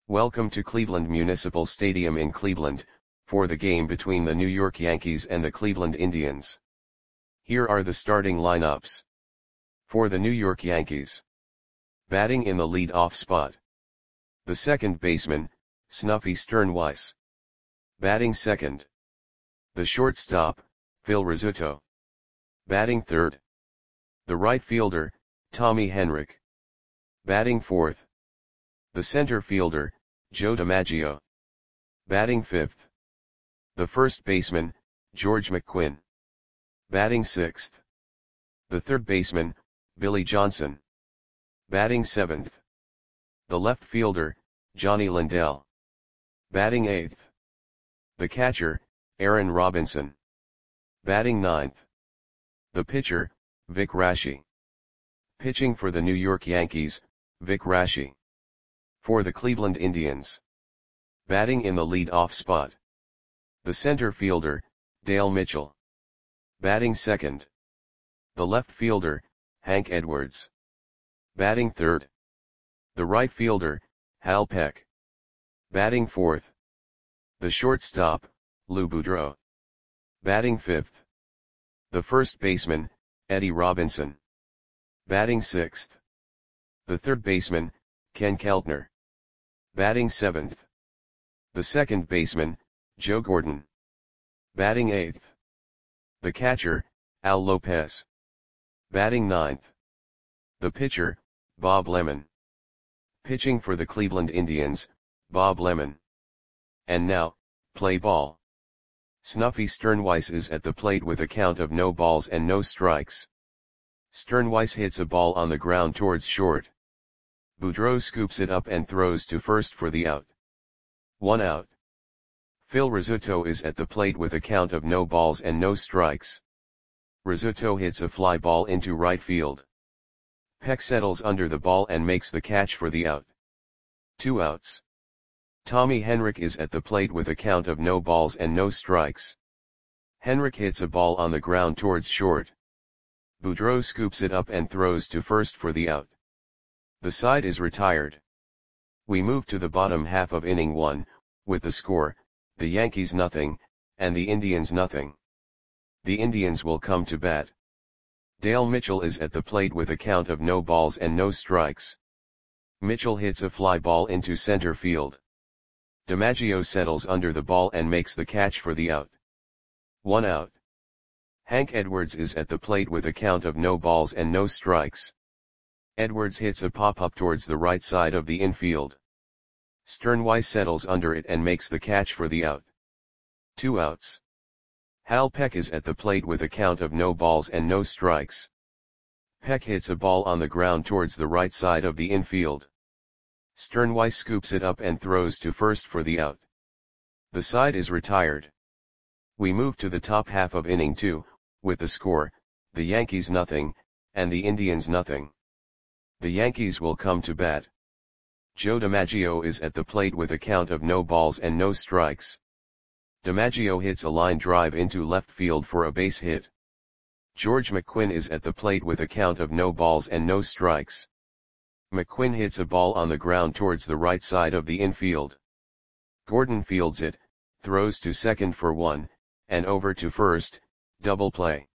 Welcome to Cleveland Municipal Stadium in Cleveland, for the game between the New York Yankees and the Cleveland Indians. Here are the starting lineups. For the New York Yankees. Batting in the lead-off spot. The second baseman, Snuffy Sternweiss. Batting second. The shortstop, Phil Rizzuto. Batting third. The right fielder, Tommy Henrich. Batting fourth. The center fielder, Joe DiMaggio. Batting fifth. The first baseman, George McQuinn. Batting sixth. The third baseman, Billy Johnson. Batting seventh. The left fielder, Johnny Lindell. Batting eighth. The catcher, Aaron Robinson. Batting ninth. The pitcher, Vic Raschi. Pitching for the New York Yankees, Vic Raschi. For the Cleveland Indians. Batting in the lead-off spot. The center fielder, Dale Mitchell. Batting second. The left fielder, Hank Edwards. Batting third. The right fielder, Hal Peck. Batting fourth. The shortstop, Lou Boudreau. Batting fifth. The first baseman, Eddie Robinson. Batting sixth. The third baseman, Ken Keltner. Batting seventh. The second baseman, Joe Gordon. Batting eighth. The catcher, Al Lopez. Batting ninth. The pitcher, Bob Lemon. Pitching for the Cleveland Indians, Bob Lemon. And now, play ball. Snuffy Sternweiss is at the plate with a count of no balls and no strikes. Sternweiss hits a ball on the ground towards short. Boudreau scoops it up and throws to first for the out. 1 out. Phil Rizzuto is at the plate with a count of no balls and no strikes. Rizzuto hits a fly ball into right field. Peck settles under the ball and makes the catch for the out. 2 outs. Tommy Henrich is at the plate with a count of no balls and no strikes. Henrich hits a ball on the ground towards short. Boudreau scoops it up and throws to first for the out. The side is retired. We move to the bottom half of inning 1, with the score, the Yankees nothing, and the Indians nothing. The Indians will come to bat. Dale Mitchell is at the plate with a count of no balls and no strikes. Mitchell hits a fly ball into center field. DiMaggio settles under the ball and makes the catch for the out. 1 out. Hank Edwards is at the plate with a count of no balls and no strikes. Edwards hits a pop-up towards the right side of the infield. Sternweiss settles under it and makes the catch for the out. 2 outs. Hal Peck is at the plate with a count of no balls and no strikes. Peck hits a ball on the ground towards the right side of the infield. Sternweiss scoops it up and throws to first for the out. The side is retired. We move to the top half of inning 2, with the score, the Yankees nothing, and the Indians nothing. The Yankees will come to bat. Joe DiMaggio is at the plate with a count of no balls and no strikes. DiMaggio hits a line drive into left field for a base hit. George McQuinn is at the plate with a count of no balls and no strikes. McQuinn hits a ball on the ground towards the right side of the infield. Gordon fields it, throws to second for 1, and over to first, double play.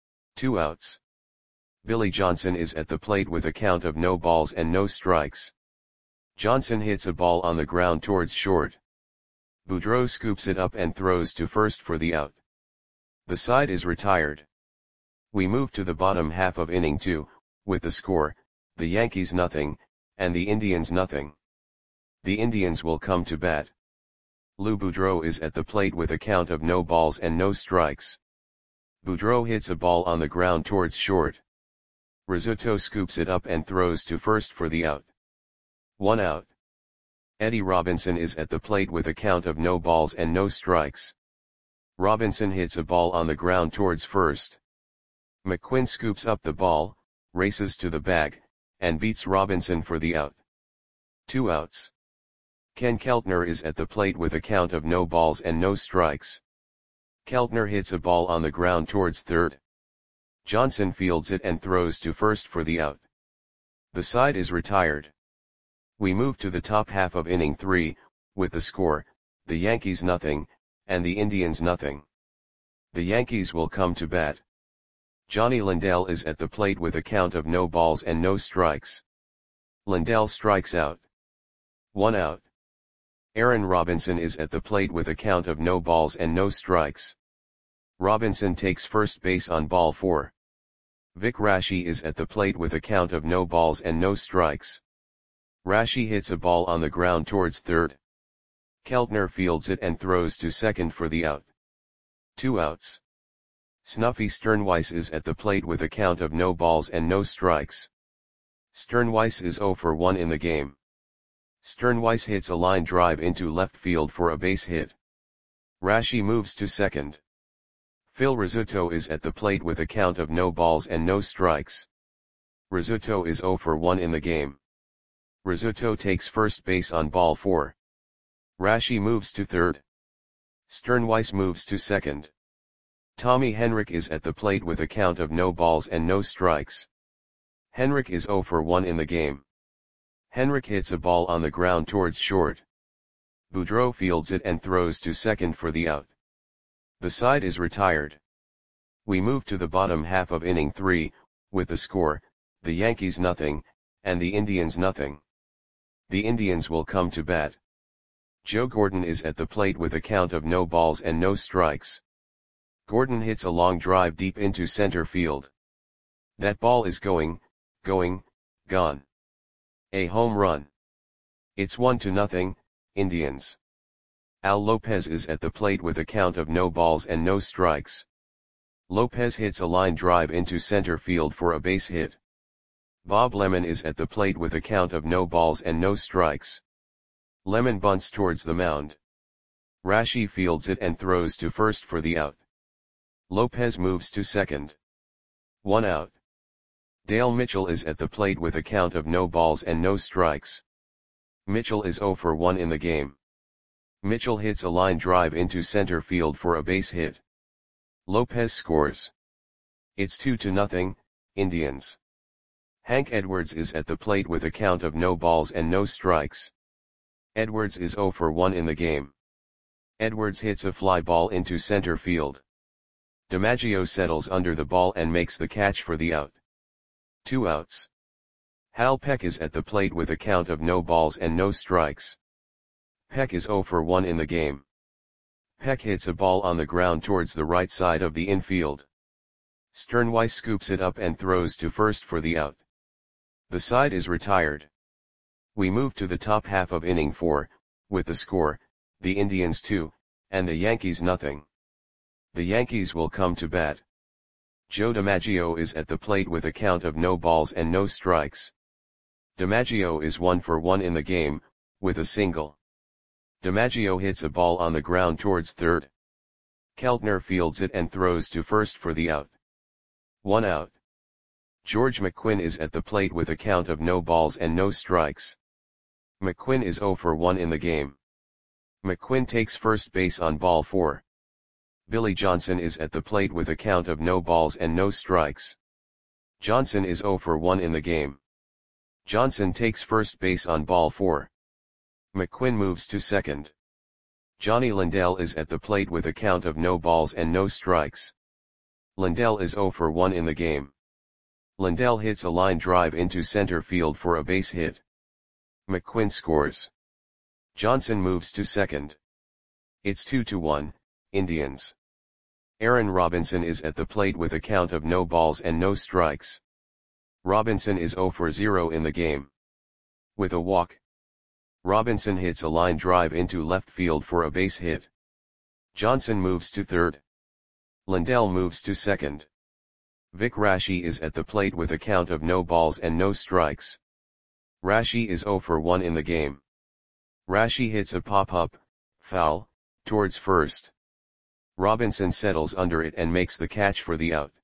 2 outs. Billy Johnson is at the plate with a count of no balls and no strikes. Johnson hits a ball on the ground towards short. Boudreau scoops it up and throws to first for the out. The side is retired. We move to the bottom half of inning 2, with the score, the Yankees nothing, and the Indians nothing. The Indians will come to bat. Lou Boudreau is at the plate with a count of no balls and no strikes. Boudreau hits a ball on the ground towards short. Rizzuto scoops it up and throws to first for the out. 1 out. Eddie Robinson is at the plate with a count of no balls and no strikes. Robinson hits a ball on the ground towards first. McQuinn scoops up the ball, races to the bag, and beats Robinson for the out. 2 outs. Ken Keltner is at the plate with a count of no balls and no strikes. Keltner hits a ball on the ground towards third. Johnson fields it and throws to first for the out. The side is retired. We move to the top half of inning 3, with the score, the Yankees nothing, and the Indians nothing. The Yankees will come to bat. Johnny Lindell is at the plate with a count of no balls and no strikes. Lindell strikes out. 1 out. Aaron Robinson is at the plate with a count of no balls and no strikes. Robinson takes first base on ball 4. Vic Raschi is at the plate with a count of no balls and no strikes. Raschi hits a ball on the ground towards third. Keltner fields it and throws to second for the out. 2 outs. Snuffy Sternweiss is at the plate with a count of no balls and no strikes. Sternweiss is 0 for 1 in the game. Sternweiss hits a line drive into left field for a base hit. Raschi moves to second. Phil Rizzuto is at the plate with a count of no balls and no strikes. Rizzuto is 0 for 1 in the game. Rizzuto takes first base on ball 4. Raschi moves to third. Sternweiss moves to second. Tommy Henrich is at the plate with a count of no balls and no strikes. Henrich is 0 for 1 in the game. Henrich hits a ball on the ground towards short. Boudreau fields it and throws to second for the out. The side is retired. We move to the bottom half of inning 3, with the score, the Yankees nothing, and the Indians nothing. The Indians will come to bat. Joe Gordon is at the plate with a count of no balls and no strikes. Gordon hits a long drive deep into center field. That ball is gone. A home run. It's 1-0, Indians. Al Lopez is at the plate with a count of no balls and no strikes. Lopez hits a line drive into center field for a base hit. Bob Lemon is at the plate with a count of no balls and no strikes. Lemon bunts towards the mound. Raschi fields it and throws to first for the out. Lopez moves to second. 1 out. Dale Mitchell is at the plate with a count of no balls and no strikes. Mitchell is 0 for 1 in the game. Mitchell hits a line drive into center field for a base hit. Lopez scores. It's 2-0, Indians. Hank Edwards is at the plate with a count of no balls and no strikes. Edwards is 0 for 1 in the game. Edwards hits a fly ball into center field. DiMaggio settles under the ball and makes the catch for the out. 2 outs. Hal Peck is at the plate with a count of no balls and no strikes. Peck is 0 for 1 in the game. Peck hits a ball on the ground towards the right side of the infield. Sternweiss scoops it up and throws to first for the out. The side is retired. We move to the top half of inning 4, with the score, the Indians 2, and the Yankees nothing. The Yankees will come to bat. Joe DiMaggio is at the plate with a count of no balls and no strikes. DiMaggio is 1 for 1 in the game, with a single. DiMaggio hits a ball on the ground towards third. Keltner fields it and throws to first for the out. 1 out. George McQuinn is at the plate with a count of no balls and no strikes. McQuinn is 0 for 1 in the game. McQuinn takes first base on ball 4. Billy Johnson is at the plate with a count of no balls and no strikes. Johnson is 0 for 1 in the game. Johnson takes first base on ball 4. McQuinn moves to second. Johnny Lindell is at the plate with a count of no balls and no strikes. Lindell is 0 for 1 in the game. Lindell hits a line drive into center field for a base hit. McQuinn scores. Johnson moves to second. It's 2-1, Indians. Aaron Robinson is at the plate with a count of no balls and no strikes. Robinson is 0 for 0 in the game. With a walk. Robinson hits a line drive into left field for a base hit. Johnson moves to third. Lindell moves to second. Vic Raschi is at the plate with a count of no balls and no strikes. Raschi is 0 for 1 in the game. Raschi hits a pop-up, foul, towards first. Robinson settles under it and makes the catch for the out.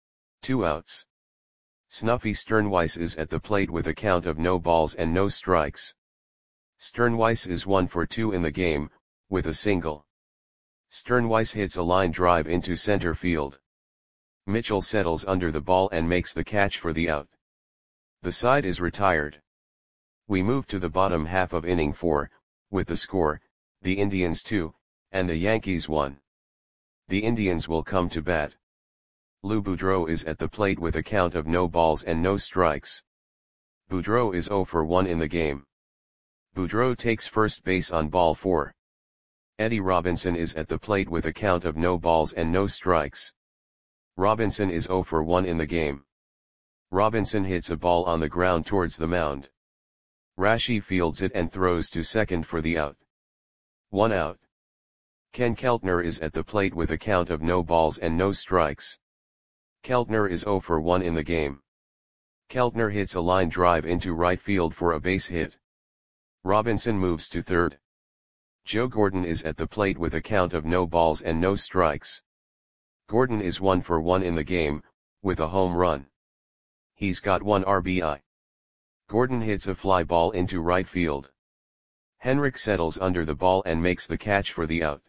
2 outs. Snuffy Sternweiss is at the plate with a count of no balls and no strikes. Sternweiss is 1 for 2 in the game, with a single. Sternweiss hits a line drive into center field. Mitchell settles under the ball and makes the catch for the out. The side is retired. We move to the bottom half of inning 4, with the score, the Indians 2, and the Yankees 1. The Indians will come to bat. Lou Boudreau is at the plate with a count of no balls and no strikes. Boudreau is 0 for 1 in the game. Boudreau takes first base on ball 4. Eddie Robinson is at the plate with a count of no balls and no strikes. Robinson is 0 for 1 in the game. Robinson hits a ball on the ground towards the mound. Rashi fields it and throws to second for the out. 1 out. Ken Keltner is at the plate with a count of no balls and no strikes. Keltner is 0 for 1 in the game. Keltner hits a line drive into right field for a base hit. Robinson moves to third. Joe Gordon is at the plate with a count of no balls and no strikes. Gordon is 1 for 1 in the game, with a home run. He's got 1 RBI. Gordon hits a fly ball into right field. Henrik settles under the ball and makes the catch for the out.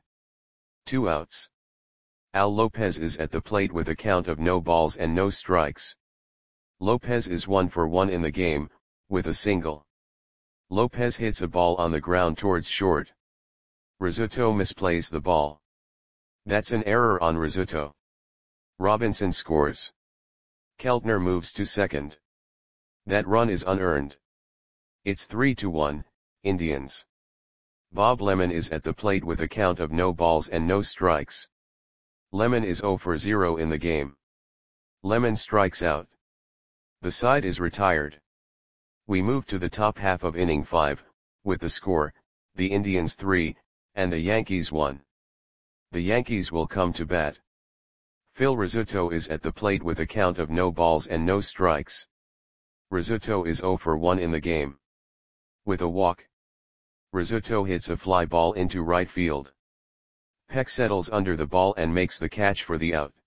2 outs. Al Lopez is at the plate with a count of no balls and no strikes. Lopez is 1 for 1 in the game, with a single. Lopez hits a ball on the ground towards short. Rizzuto misplays the ball. That's an error on Rizzuto. Robinson scores. Keltner moves to second. That run is unearned. It's 3-1, Indians. Bob Lemon is at the plate with a count of no balls and no strikes. Lemon is 0 for 0 in the game. Lemon strikes out. The side is retired. We move to the top half of inning 5, with the score, the Indians 3, and the Yankees 1. The Yankees will come to bat. Phil Rizzuto is at the plate with a count of no balls and no strikes. Rizzuto is 0 for 1 in the game. With a walk. Rizzuto hits a fly ball into right field. Peck settles under the ball and makes the catch for the out.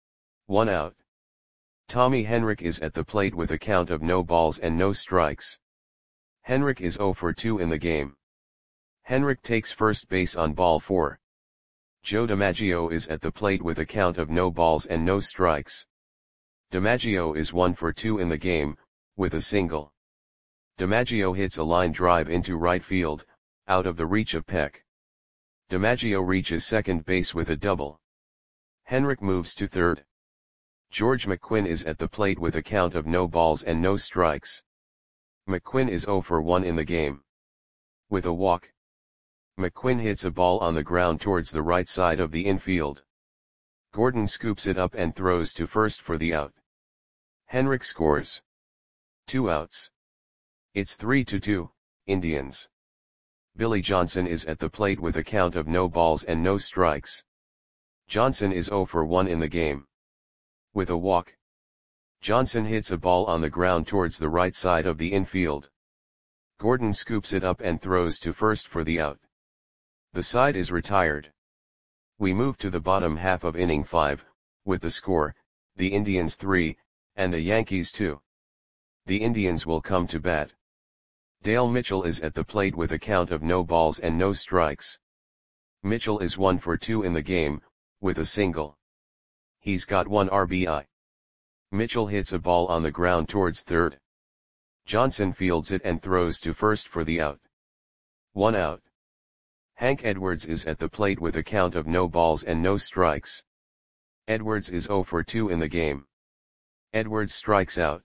1 out. Tommy Henrik is at the plate with a count of no balls and no strikes. Henrik is 0 for 2 in the game. Henrik takes first base on ball 4. Joe DiMaggio is at the plate with a count of no balls and no strikes. DiMaggio is 1 for 2 in the game, with a single. DiMaggio hits a line drive into right field, out of the reach of Peck. DiMaggio reaches second base with a double. Henrik moves to third. George McQuinn is at the plate with a count of no balls and no strikes. McQuinn is 0 for 1 in the game. With a walk. McQuinn hits a ball on the ground towards the right side of the infield. Gordon scoops it up and throws to first for the out. Henrik scores. 2 outs. It's 3-2, Indians. Billy Johnson is at the plate with a count of no balls and no strikes. Johnson is 0 for 1 in the game. With a walk. Johnson hits a ball on the ground towards the right side of the infield. Gordon scoops it up and throws to first for the out. The side is retired. We move to the bottom half of inning 5, with the score, the Indians 3, and the Yankees 2. The Indians will come to bat. Dale Mitchell is at the plate with a count of no balls and no strikes. Mitchell is 1 for 2 in the game, with a single. He's got 1 RBI. Mitchell hits a ball on the ground towards third. Johnson fields it and throws to first for the out. 1 out. Hank Edwards is at the plate with a count of no balls and no strikes. Edwards is 0 for 2 in the game. Edwards strikes out.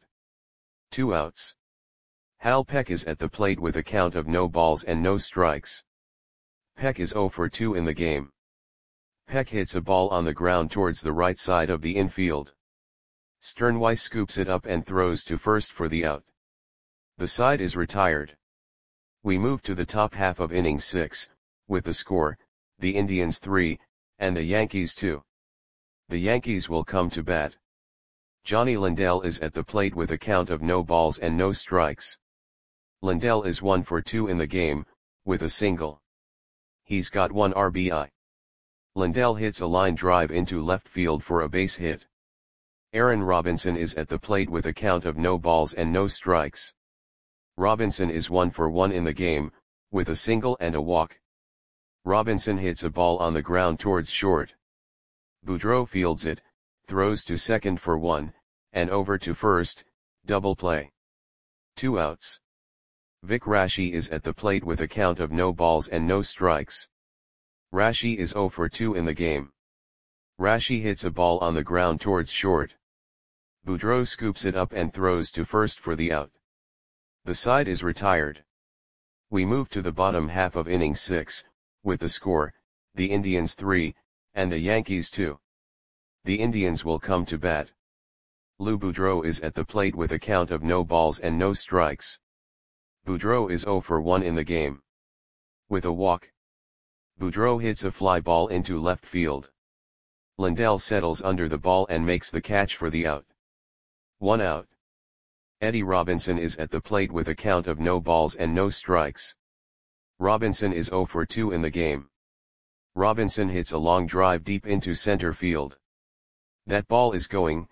2 outs. Hal Peck is at the plate with a count of no balls and no strikes. Peck is 0 for 2 in the game. Peck hits a ball on the ground towards the right side of the infield. Sternweiss scoops it up and throws to first for the out. The side is retired. We move to the top half of inning 6, with the score, the Indians 3, and the Yankees 2. The Yankees will come to bat. Johnny Lindell is at the plate with a count of no balls and no strikes. Lindell is 1 for 2 in the game, with a single. He's got 1 RBI. Lindell hits a line drive into left field for a base hit. Aaron Robinson is at the plate with a count of no balls and no strikes. Robinson is 1 for 1 in the game, with a single and a walk. Robinson hits a ball on the ground towards short. Boudreau fields it, throws to second for 1, and over to first, double play. 2 outs. Vic Rashi is at the plate with a count of no balls and no strikes. Rashi is 0 for 2 in the game. Rashi hits a ball on the ground towards short. Boudreau scoops it up and throws to first for the out. The side is retired. We move to the bottom half of inning 6, with the score, the Indians 3, and the Yankees 2. The Indians will come to bat. Lou Boudreau is at the plate with a count of no balls and no strikes. Boudreau is 0 for 1 in the game. With a walk, Boudreau hits a fly ball into left field. Lindell settles under the ball and makes the catch for the out. 1 out. Eddie Robinson is at the plate with a count of no balls and no strikes. Robinson is 0 for 2 in the game. Robinson hits a long drive deep into center field. That ball is gone.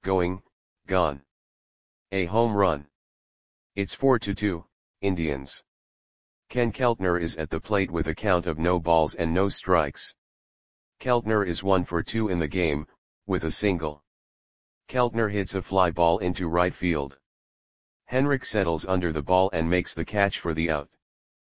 A home run. It's 4-2, Indians. Ken Keltner is at the plate with a count of no balls and no strikes. Keltner is 1 for 2 in the game, with a single. Keltner hits a fly ball into right field. Henrik settles under the ball and makes the catch for the out.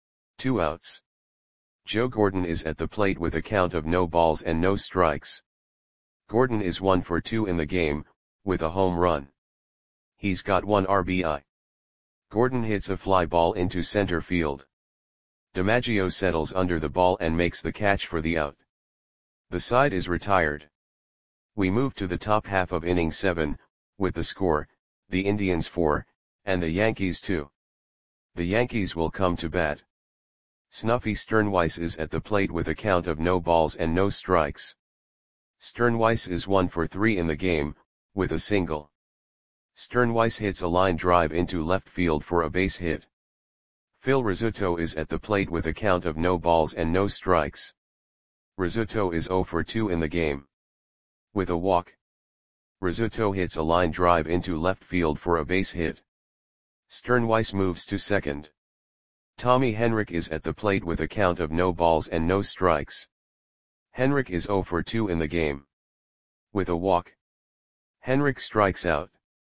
2 outs. Joe Gordon is at the plate with a count of no balls and no strikes. Gordon is 1 for 2 in the game, with a home run. He's got 1 RBI. Gordon hits a fly ball into center field. DiMaggio settles under the ball and makes the catch for the out. The side is retired. We move to the top half of inning 7, with the score, the Indians 4, and the Yankees 2. The Yankees will come to bat. Snuffy Sternweiss is at the plate with a count of no balls and no strikes. Sternweiss is 1 for 3 in the game, with a single. Sternweiss hits a line drive into left field for a base hit. Phil Rizzuto is at the plate with a count of no balls and no strikes. Rizzuto is 0 for 2 in the game. With a walk, Rizzuto hits a line drive into left field for a base hit. Sternweiss moves to second. Tommy Henrik is at the plate with a count of no balls and no strikes. Henrik is 0 for 2 in the game. With a walk, Henrik strikes out.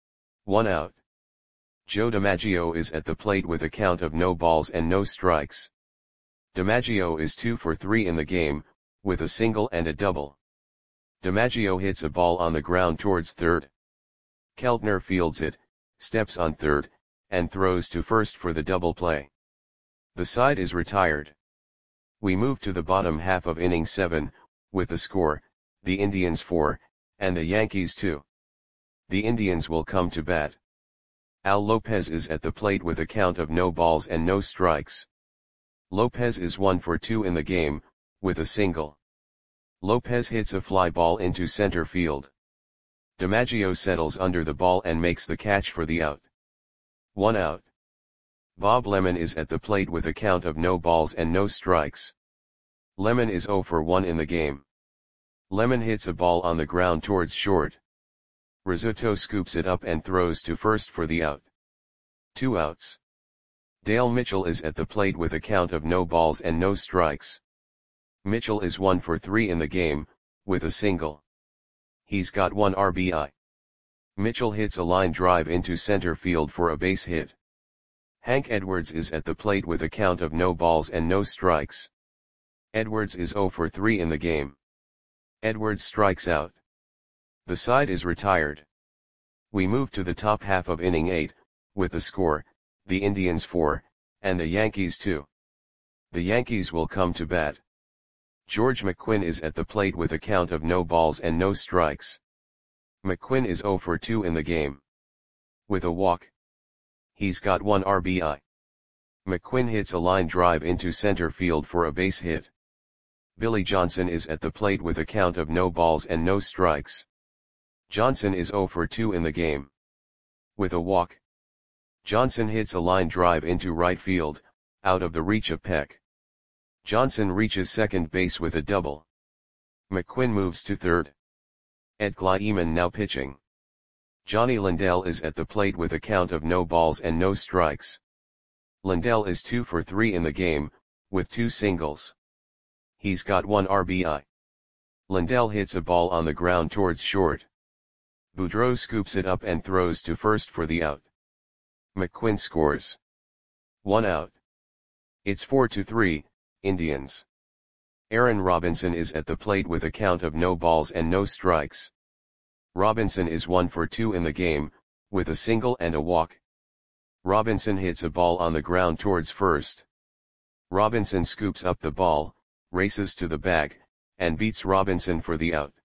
1 out. Joe DiMaggio is at the plate with a count of no balls and no strikes. DiMaggio is 2 for 3 in the game, with a single and a double. DiMaggio hits a ball on the ground towards third. Keltner fields it, steps on third, and throws to first for the double play. The side is retired. We move to the bottom half of inning 7, with the score, the Indians 4, and the Yankees 2. The Indians will come to bat. Al Lopez is at the plate with a count of no balls and no strikes. Lopez is 1 for 2 in the game, with a single. Lopez hits a fly ball into center field. DiMaggio settles under the ball and makes the catch for the out. 1 out. Bob Lemon is at the plate with a count of no balls and no strikes. Lemon is 0 for 1 in the game. Lemon hits a ball on the ground towards short. Rizzuto scoops it up and throws to first for the out. 2 outs. Dale Mitchell is at the plate with a count of no balls and no strikes. Mitchell is 1 for 3 in the game, with a single. He's got 1 RBI. Mitchell hits a line drive into center field for a base hit. Hank Edwards is at the plate with a count of no balls and no strikes. Edwards is 0 for 3 in the game. Edwards strikes out. The side is retired. We move to the top half of inning 8, with the score, the Indians 4, and the Yankees 2. The Yankees will come to bat. George McQuinn is at the plate with a count of no balls and no strikes. McQuinn is 0 for 2 in the game. With a walk, he's got 1 RBI. McQuinn hits a line drive into center field for a base hit. Billy Johnson is at the plate with a count of no balls and no strikes. Johnson is 0 for 2 in the game. With a walk, Johnson hits a line drive into right field, out of the reach of Peck. Johnson reaches second base with a double. McQuinn moves to third. Ed Kleiman now pitching. Johnny Lindell is at the plate with a count of no balls and no strikes. Lindell is 2 for 3 in the game, with 2 singles. He's got 1 RBI. Lindell hits a ball on the ground towards short. Boudreau scoops it up and throws to first for the out. McQuinn scores. 1 out. It's 4-3, Indians. Aaron Robinson is at the plate with a count of no balls and no strikes. Robinson is 1 for 2 in the game, with a single and a walk. Robinson hits a ball on the ground towards first. Robinson scoops up the ball, races to the bag, and beats Robinson for the out.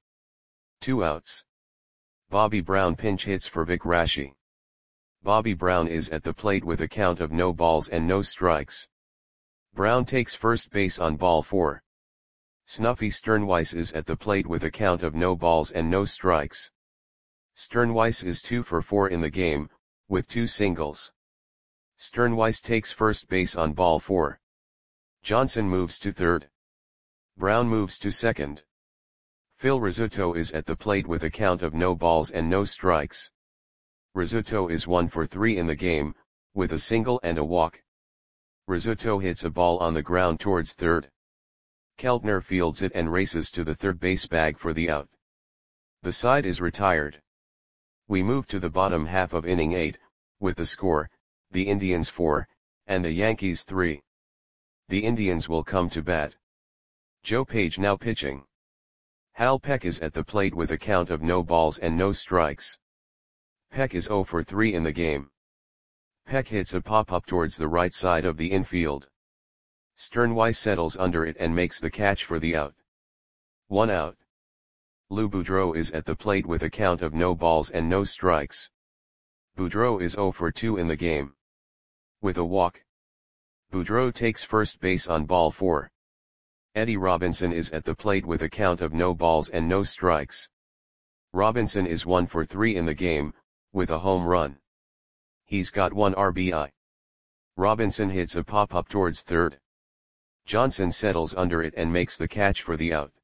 2 outs. Bobby Brown pinch hits for Vic Raschi. Bobby Brown is at the plate with a count of no balls and no strikes. Brown takes first base on ball 4. Snuffy Sternweiss is at the plate with a count of no balls and no strikes. Sternweiss is 2 for 4 in the game, with 2 singles. Sternweiss takes first base on ball 4. Johnson moves to third. Brown moves to second. Phil Rizzuto is at the plate with a count of no balls and no strikes. Rizzuto is 1 for 3 in the game, with a single and a walk. Rizzuto hits a ball on the ground towards third. Keltner fields it and races to the third base bag for the out. The side is retired. We move to the bottom half of inning 8, with the score, the Indians 4, and the Yankees 3. The Indians will come to bat. Joe Page now pitching. Hal Peck is at the plate with a count of no balls and no strikes. Peck is 0 for 3 in the game. Peck hits a pop-up towards the right side of the infield. Sternweiss settles under it and makes the catch for the out. 1 out. Lou Boudreau is at the plate with a count of no balls and no strikes. Boudreau is 0 for 2 in the game. With a walk. Boudreau takes first base on ball 4. Eddie Robinson is at the plate with a count of no balls and no strikes. Robinson is 1 for 3 in the game, with a home run. He's got 1 RBI. Robinson hits a pop-up towards third. Johnson settles under it and makes the catch for the out.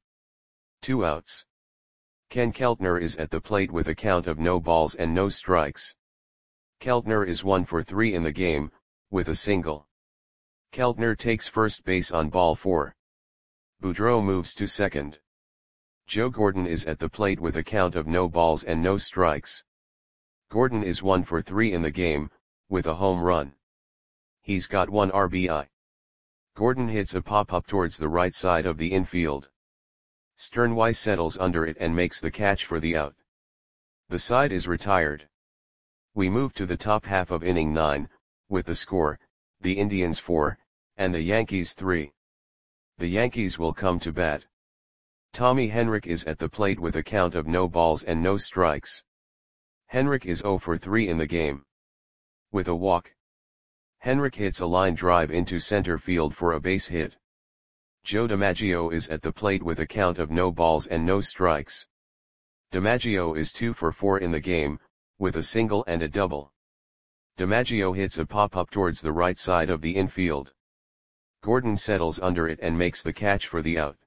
2 outs. Ken Keltner is at the plate with a count of no balls and no strikes. Keltner is 1 for 3 in the game, with a single. Keltner takes first base on ball 4. Boudreau moves to second. Joe Gordon is at the plate with a count of no balls and no strikes. Gordon is 1 for 3 in the game, with a home run. He's got 1 RBI. Gordon hits a pop-up towards the right side of the infield. Sternweiss settles under it and makes the catch for the out. The side is retired. We move to the top half of inning 9, with the score, the Indians 4, and the Yankees 3. The Yankees will come to bat. Tommy Henrich is at the plate with a count of no balls and no strikes. Henrich is 0 for 3 in the game. With a walk. Henrich hits a line drive into center field for a base hit. Joe DiMaggio is at the plate with a count of no balls and no strikes. DiMaggio is 2 for 4 in the game, with a single and a double. DiMaggio hits a pop-up towards the right side of the infield. Gordon settles under it and makes the catch for the out.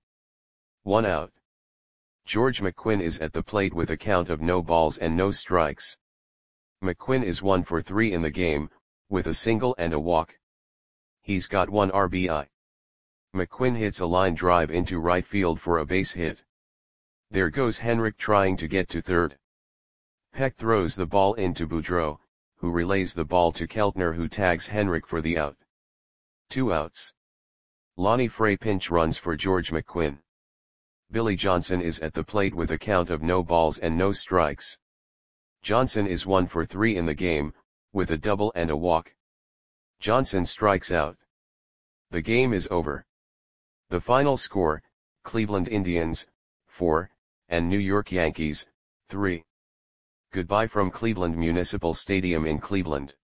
1 out. George McQuinn is at the plate with a count of no balls and no strikes. McQuinn is 1 for 3 in the game, with a single and a walk. He's got 1 RBI. McQuinn hits a line drive into right field for a base hit. There goes Henrich trying to get to third. Peck throws the ball into Boudreau, who relays the ball to Keltner, who tags Henrich for the out. 2 outs. Lonnie Frey pinch runs for George McQuinn. Billy Johnson is at the plate with a count of no balls and no strikes. Johnson is 1 for 3 in the game, with a double and a walk. Johnson strikes out. The game is over. The final score, Cleveland Indians, 4, and New York Yankees, 3. Goodbye from Cleveland Municipal Stadium in Cleveland.